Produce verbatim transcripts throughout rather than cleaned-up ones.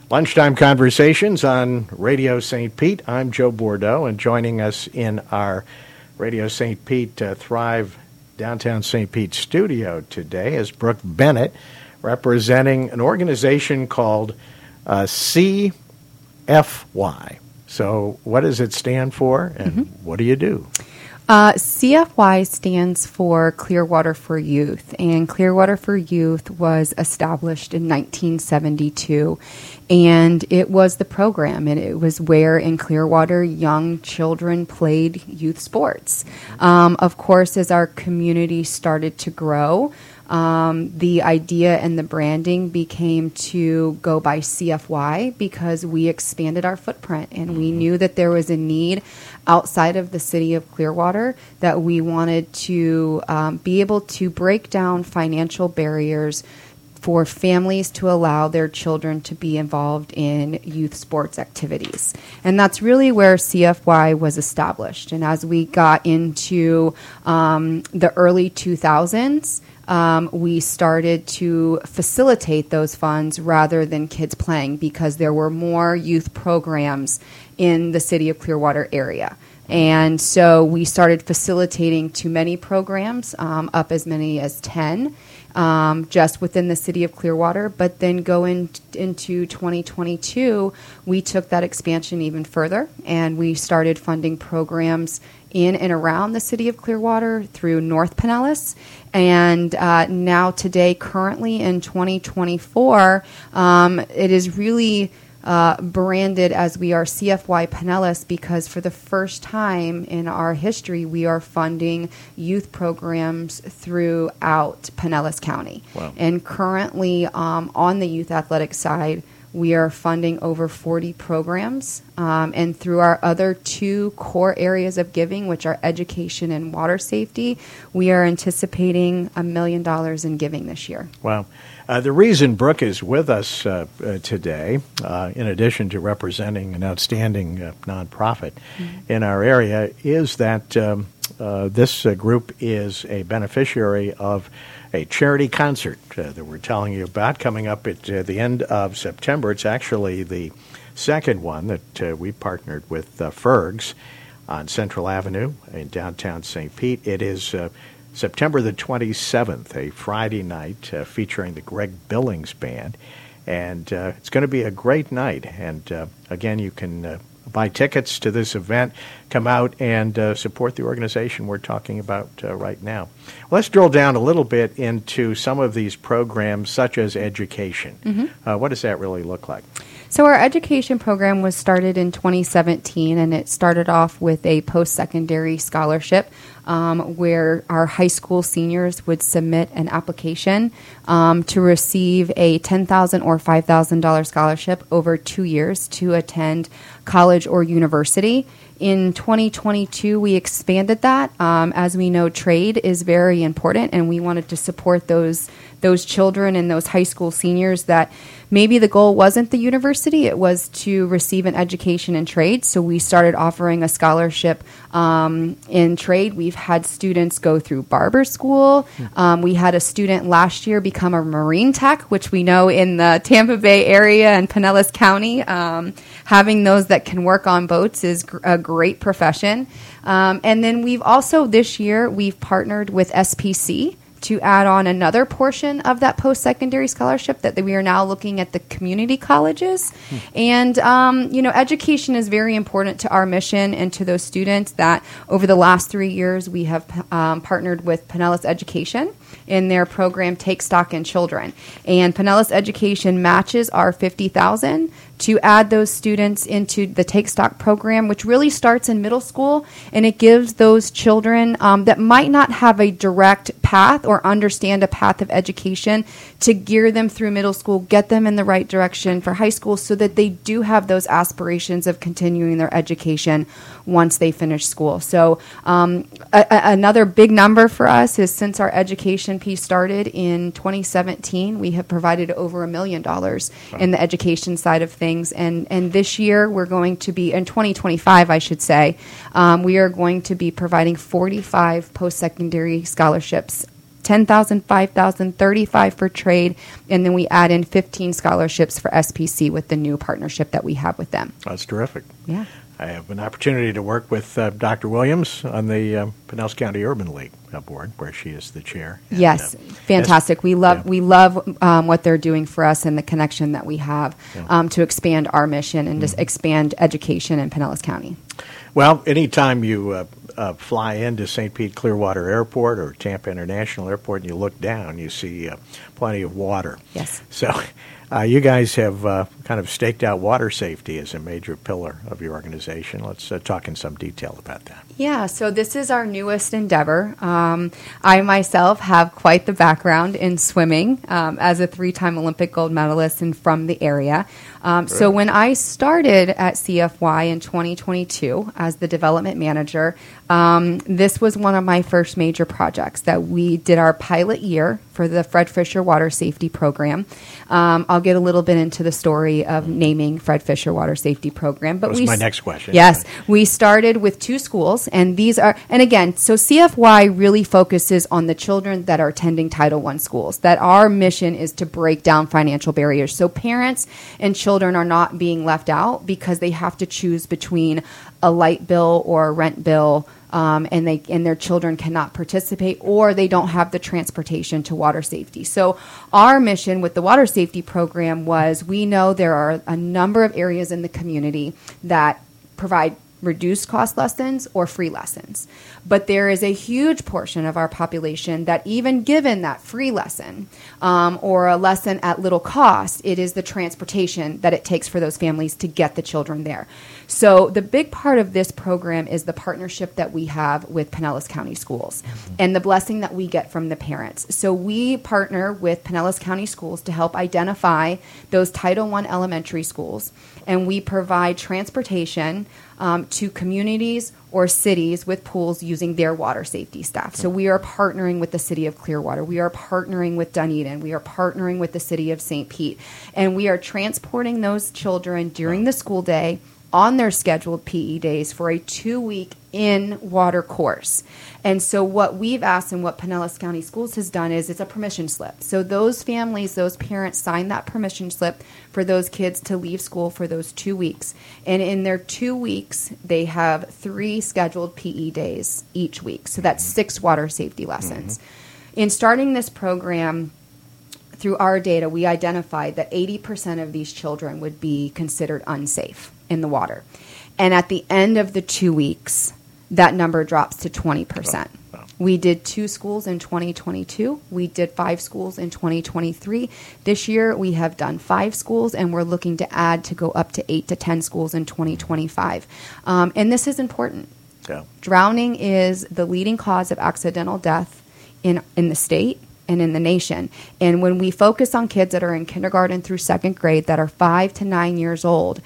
Lunchtime Conversations on Radio Saint Pete. I'm Joe Bordeaux, and joining us in our Radio Saint Pete uh, Thrive Downtown Saint Pete studio today is Brooke Bennett, representing an organization called uh, C F Y. So what does it stand for, and mm-hmm. what do you do? Uh, C F Y stands for Clearwater for Youth, and Clearwater for Youth was established in nineteen seventy-two, and it was the program, and it was where in Clearwater young children played youth sports. Um, of course, as our community started to grow, Um, the idea and the branding became to go by C F Y because we expanded our footprint and we knew that there was a need outside of the city of Clearwater, that we wanted to um, be able to break down financial barriers for families to allow their children to be involved in youth sports activities. And that's really where C F Y was established. And as we got into um, the early two thousands, Um, we started to facilitate those funds rather than kids playing because there were more youth programs in the city of Clearwater area. And so we started facilitating too many programs, um, up as many as ten, um, just within the city of Clearwater. But then going into twenty twenty-two, we took that expansion even further, and we started funding programs in and around the city of Clearwater through North Pinellas. And uh, now today, currently in twenty twenty-four, um, it is really uh, branded as we are C F Y Pinellas because for the first time in our history, we are funding youth programs throughout Pinellas County. Wow. And currently um, on the youth athletic side, we are funding over forty programs, um, and through our other two core areas of giving, which are education and water safety, we are anticipating a million dollars in giving this year. Wow. Uh, the reason Brooke is with us uh, uh, today, uh, in addition to representing an outstanding uh, nonprofit mm-hmm. in our area, is that um, uh, this uh, group is a beneficiary of a charity concert uh, that we're telling you about coming up at uh, the end of September. It's actually the second one that uh, we partnered with uh, Fergs on Central Avenue in downtown Saint Pete. It is uh, September the twenty-seventh, a Friday night uh, featuring the Greg Billings Band. And uh, it's going to be a great night. And uh, again, you can uh, buy tickets to this event, come out and uh, support the organization we're talking about uh, right now. Well, let's drill down a little bit into some of these programs, such as education. Mm-hmm. Uh, what does that really look like? So our education program was started in twenty seventeen, and it started off with a post-secondary scholarship um, where our high school seniors would submit an application um, to receive a ten thousand dollars or five thousand dollars scholarship over two years to attend college or university. In twenty twenty-two, we expanded that. Um, as we know, trade is very important, and we wanted to support those those children and those high school seniors that maybe the goal wasn't the university, it was to receive an education in trade. So we started offering a scholarship um, in trade. We've had students go through barber school. Um, we had a student last year become a marine tech, which we know in the Tampa Bay area and Pinellas County, um, having those that can work on boats is gr- a great profession. Um, and then we've also, this year, we've partnered with S P C to add on another portion of that post-secondary scholarship that we are now looking at the community colleges. Hmm. And, um, you know, education is very important to our mission and to those students that over the last three years we have um, partnered with Pinellas Education in their program Take Stock in Children. And Pinellas Education matches our fifty thousand dollars to add those students into the Take Stock program, which really starts in middle school, and it gives those children um, that might not have a direct path or understand a path of education to gear them through middle school, get them in the right direction for high school so that they do have those aspirations of continuing their education once they finish school. So um, a- a- another big number for us is since our education piece started in twenty seventeen, we have provided over a million dollars in the education side of things. And, and this year we're going to be, in twenty twenty-five I should say, um, we are going to be providing forty-five post-secondary scholarships ten thousand, five thousand, thirty-five for trade, and then we add in fifteen scholarships for S P C with the new partnership that we have with them. That's terrific. Yeah. I have an opportunity to work with uh, Doctor Williams on the uh, Pinellas County Urban League board, where she is the chair. And, yes, uh, fantastic. We love yeah. we love um, what they're doing for us and the connection that we have Yeah. um, to expand our mission and Mm-hmm. just expand education in Pinellas County. Well, anytime you uh, uh, fly into Saint Pete Clearwater Airport or Tampa International Airport and you look down, you see uh, plenty of water. Yes. So uh, you guys have uh, kind of staked out water safety as a major pillar of your organization. Let's uh, talk in some detail about that. Yeah, so this is our newest endeavor. Um, I myself have quite the background in swimming um, as a three-time Olympic gold medalist and from the area. Um, so when I started at C F Y in twenty twenty-two as the development manager, um, this was one of my first major projects that we did our pilot year for the Fred Fisher Water Safety Program. Um, I'll get a little bit into the story of naming Fred Fisher Water Safety Program. But That was we my s- next question. Yes, we started with two schools, and these are, and again, so C F Y really focuses on the children that are attending Title One schools, that our mission is to break down financial barriers. So parents and children are not being left out because they have to choose between a light bill or a rent bill, um, and they and their children cannot participate, or they don't have the transportation to water safety. So our mission with the water safety program was, we know there are a number of areas in the community that provide reduced cost lessons or free lessons. But there is a huge portion of our population that, even given that free lesson um, or a lesson at little cost, it is the transportation that it takes for those families to get the children there. So the big part of this program is the partnership that we have with Pinellas County Schools and the blessing that we get from the parents. So we partner with Pinellas County Schools to help identify those Title One elementary schools, and we provide transportation um, to communities or cities with pools using their water safety staff. So we are partnering with the city of Clearwater. We are partnering with Dunedin. We are partnering with the city of Saint Pete. And we are transporting those children during the school day on their scheduled P E days for a two-week in-water course. And so what we've asked and what Pinellas County Schools has done is it's a permission slip. So those families, those parents sign that permission slip for those kids to leave school for those two weeks. And in their two weeks, they have three scheduled P E days each week. So that's six water safety lessons. Mm-hmm. In starting this program, through our data, we identified that eighty percent of these children would be considered unsafe in the water. And at the end of the two weeks, that number drops to twenty percent. Wow. Wow. We did two schools in twenty twenty-two. We did five schools in twenty twenty-three. This year, we have done five schools, and we're looking to add to go up to eight to ten schools in twenty twenty-five. Um, and this is important. Yeah. Drowning is the leading cause of accidental death in in the state and in the nation. And when we focus on kids that are in kindergarten through second grade that are five to nine years old,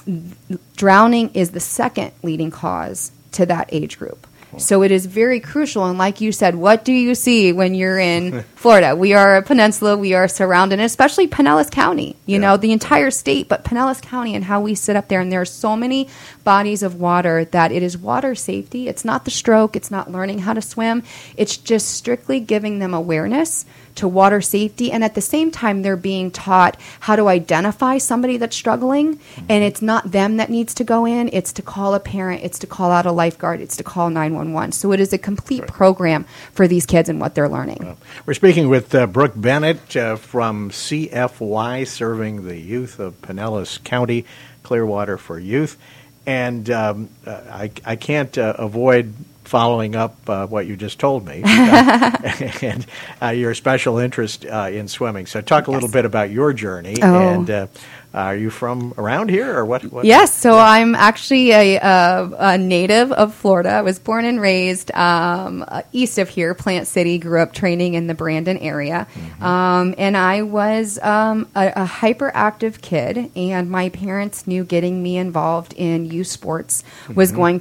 drowning is the second leading cause to that age group. So it is very crucial. And like you said, what do you see when you're in Florida? We are a peninsula. We are surrounded, and especially Pinellas County, you Yeah. know, the entire state, but Pinellas County and how we sit up there. And there are so many bodies of water that it is water safety. It's not the stroke. It's not learning how to swim. It's just strictly giving them awareness to water safety. And at the same time, they're being taught how to identify somebody that's struggling. And it's not them that needs to go in. It's to call a parent. It's to call out a lifeguard. It's to call nine one one. So it is a complete Right. program for these kids and what they're learning. Well, we're speaking with uh, Brooke Bennett uh, from C F Y, serving the youth of Pinellas County, Clearwater for Youth. And um, uh, I, I can't uh, avoid following up uh, what you just told me, because, and uh, your special interest uh, in swimming. So talk a little Yes. bit about your journey. Oh. And uh, are you from around here, or what? what Yes, so I'm actually a, a, a native of Florida. I was born and raised um, uh, east of here, Plant City. Grew up training in the Brandon area, mm-hmm. um, and I was um, a, a hyperactive kid. And my parents knew getting me involved in youth sports was mm-hmm. going to be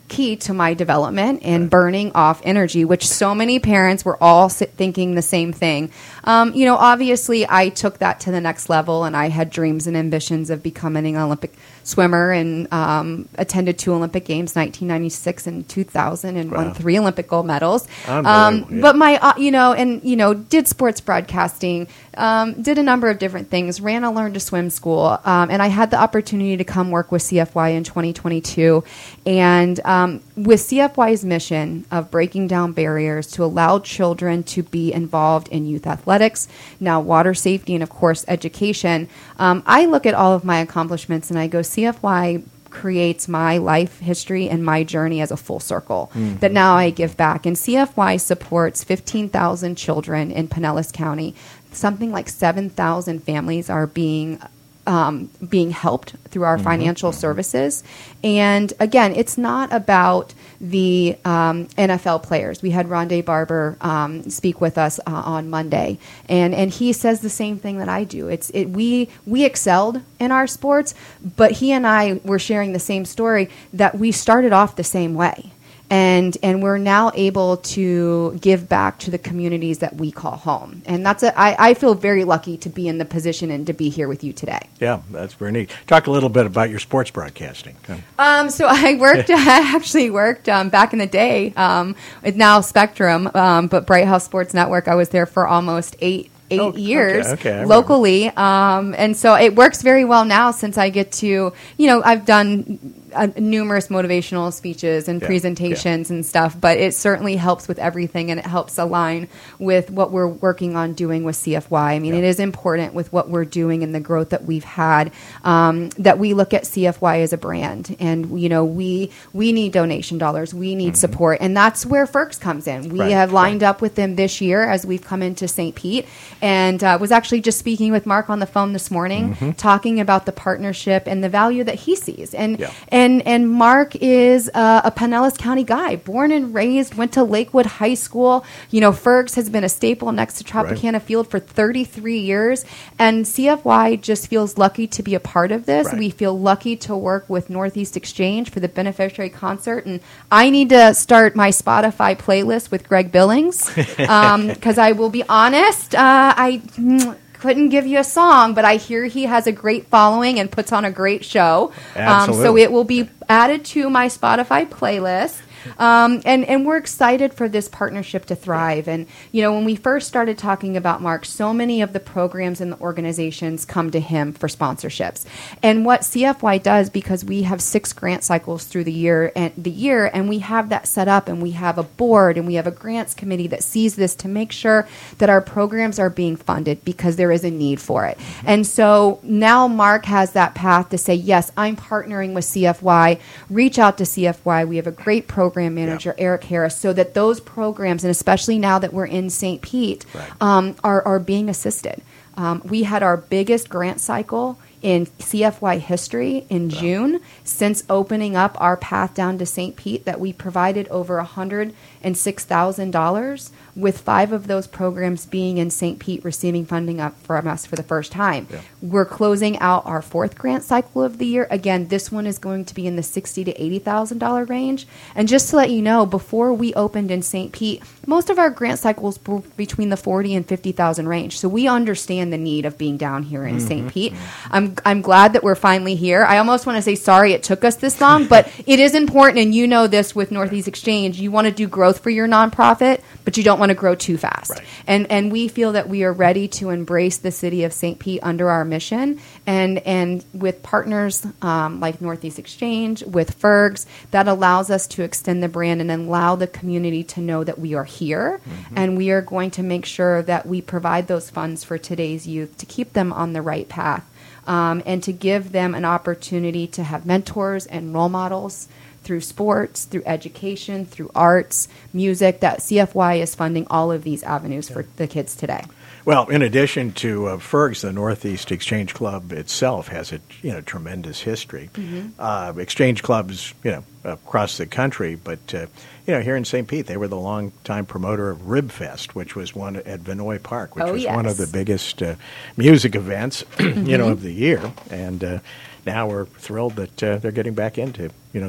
key to my development and burning off energy, which so many parents were all sit thinking the same thing. Um, you know, obviously I took that to the next level, and I had dreams and ambitions of becoming an Olympic swimmer, and um, attended two Olympic Games, nineteen ninety-six and two thousand, and wow. won three Olympic gold medals. Um, yeah. But my, uh, you know, and, you know, did sports broadcasting, um, did a number of different things, ran a Learn to Swim school, um, and I had the opportunity to come work with C F Y in twenty twenty-two. And um, with C F Y's mission of breaking down barriers to allow children to be involved in youth athletics, now water safety, and of course education, um, I look at all of my accomplishments and I go, C F Y creates my life history and my journey as a full circle mm-hmm. that now I give back. And C F Y supports fifteen thousand children in Pinellas County. Something like seven thousand families are being Um, being helped through our mm-hmm. financial services. And again, it's not about the um, N F L players. We had Rondé Barber um, speak with us uh, on Monday, and, and he says the same thing that I do. It's it, we we excelled in our sports, but he and I were sharing the same story, that we started off the same way. And and we're now able to give back to the communities that we call home. And that's a, I, I feel very lucky to be in the position and to be here with you today. Yeah, that's very neat. Talk a little bit about your sports broadcasting. Um, so I worked, I actually worked um, back in the day, um, it's now Spectrum, um, but Bright House Sports Network, I was there for almost eight eight oh, years okay, okay, locally. Um, and so it works very well now, since I get to, you know, I've done uh, numerous motivational speeches and yeah, presentations yeah. and stuff, but it certainly helps with everything, and it helps align with what we're working on doing with C F Y. I mean, yeah. it is important with what we're doing and the growth that we've had, um, that we look at C F Y as a brand, and, you know, we, we need donation dollars. We need mm-hmm. support. And that's where FERX comes in. We right, have lined right. up with them this year as we've come into Saint Pete. And uh, was actually just speaking with Mark on the phone this morning, mm-hmm. talking about the partnership and the value that he sees. And yeah. and and Mark is uh, a Pinellas County guy, born and raised, went to Lakewood High School. You know, FERX has been a staple next to Tropicana right. Field for thirty-three years. And C F Y just feels lucky to be a part of this. Right. We feel lucky to work with Northeast Exchange for the beneficiary concert. And I need to start my Spotify playlist with Greg Billings, because um, I will be honest, uh, I mm, couldn't give you a song, but I hear he has a great following and puts on a great show. Absolutely. Um, so it will be added to my Spotify playlist. Um, and, and we're excited for this partnership to thrive. And, you know, when we first started talking about Mark, so many of the programs and the organizations come to him for sponsorships. And what C F Y does, because we have six grant cycles through the year and the year, and we have that set up, and we have a board, and we have a grants committee that sees this to make sure that our programs are being funded, because there is a need for it. Mm-hmm. And so now Mark has that path to say, yes, I'm partnering with C F Y. Reach out to C F Y. We have a great program manager, yeah. Eric Harris, so that those programs, and especially now that we're in Saint Pete, right. um, are, are being assisted. Um, we had our biggest grant cycle in C F Y history in wow. June, since opening up our path down to Saint Pete, that we provided over one hundred six thousand dollars, with five of those programs being in Saint Pete receiving funding up from us for the first time. Yeah. We're closing out our fourth grant cycle of the year. Again, this one is going to be in the sixty thousand to eighty thousand dollars range. And just to let you know, before we opened in Saint Pete, most of our grant cycles were between the forty thousand and fifty thousand range. So we understand the need of being down here in mm-hmm. Saint Pete. I'm I'm glad that we're finally here. I almost want to say sorry it took us this long, but it is important, and you know this with Northeast Exchange. You want to do growth for your nonprofit, but you don't want to grow too fast. Right. And and we feel that we are ready to embrace the city of Saint Pete under our mission, and and with partners um, like Northeast Exchange, with FERX, that allows us to extend the brand and allow the community to know that we are here, mm-hmm. and we are going to make sure that we provide those funds for today's youth to keep them on the right path, um, and to give them an opportunity to have mentors and role models through sports, through education, through arts, music, that C F Y is funding all of these avenues for the kids today. Well, in addition to uh, FERX, the Northeast Exchange Club itself has a you know tremendous history. Mm-hmm. Uh, exchange clubs, you know, across the country, but uh, you know, here in Saint Pete, they were the longtime promoter of Rib Fest, which was one at Vinoy Park, which oh, was yes. one of the biggest uh, music events, mm-hmm. you know, of the year. And uh, now we're thrilled that uh, they're getting back into you know the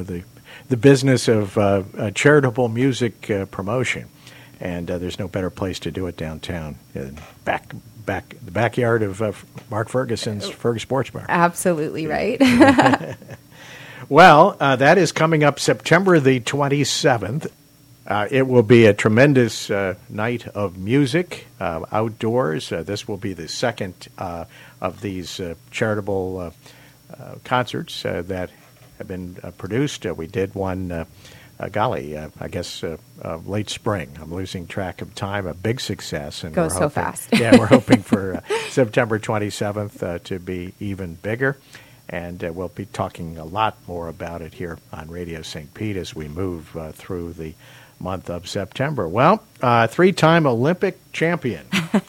the business of uh, uh, charitable music uh, promotion, and uh, there's no better place to do it downtown, uh, back back the backyard of uh, Mark Ferguson's Fergus Sports Bar. Absolutely right. Well, uh, that is coming up September the twenty-seventh. Uh, it will be a tremendous uh, night of music uh, outdoors. Uh, this will be the second uh, of these uh, charitable uh, uh, concerts uh, that have been uh, produced. Uh, we did one, uh, uh, golly, uh, I guess uh, uh, late spring. I'm losing track of time. A big success. And Goes we're so hoping, fast. Yeah, we're hoping for uh, September twenty-seventh uh, to be even bigger. And uh, we'll be talking a lot more about it here on Radio Saint Pete as we move uh, through the month of September. Well, uh, three-time Olympic champion,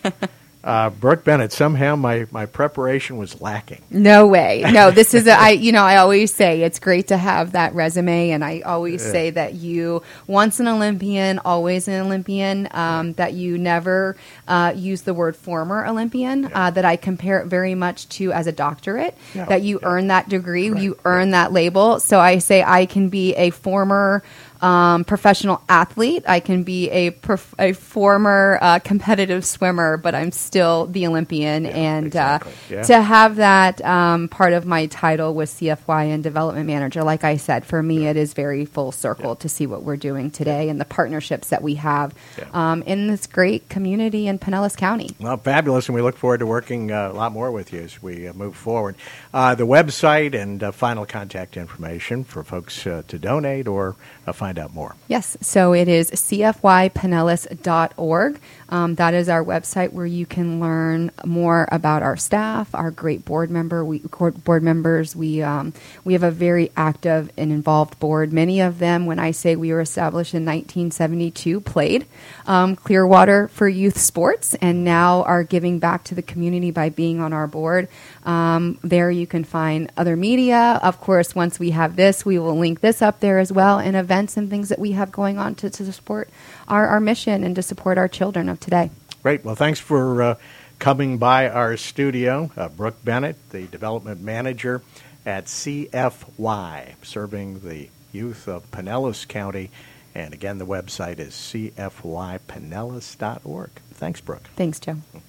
uh, Brooke Bennett. Somehow my, my preparation was lacking. No way. No, this is, a, I, you know, I always say it's great to have that resume, and I always Yeah. say that you, once an Olympian, always an Olympian, um, that you never uh, use the word former Olympian, Yeah. uh, that I compare it very much to as a doctorate, Yeah. that you Yeah. earn that degree, Right. you earn that label. So I say I can be a former Um, professional athlete. I can be a prof- a former uh, competitive swimmer, but I'm still the Olympian. Yeah, and exactly. uh, Yeah. to have that um, part of my title was C F Y and development manager, like I said, for me it is very full circle Yeah. to see what we're doing today and the partnerships that we have Yeah. um, in this great community in Pinellas County. Well, fabulous, and we look forward to working uh, a lot more with you as we uh, move forward. Uh, the website and uh, final contact information for folks uh, to donate or uh, find out more. Yes, so it is c f y pinellas dot org. Um, that is our website where you can learn more about our staff, our great board member. We board members. We um, we have a very active and involved board. Many of them, when I say we were established in nineteen seventy-two, played um, Clearwater for youth sports, and now are giving back to the community by being on our board. Um, there you can find other media. Of course, once we have this, we will link this up there as well, and events and things that we have going on to, to support our, our mission and to support our children of today. Great. Well, thanks for uh, coming by our studio. Uh, Brooke Bennett, the development manager at C F Y, serving the youth of Pinellas County. And again, the website is c f y pinellas dot org. Thanks, Brooke. Thanks, Joe.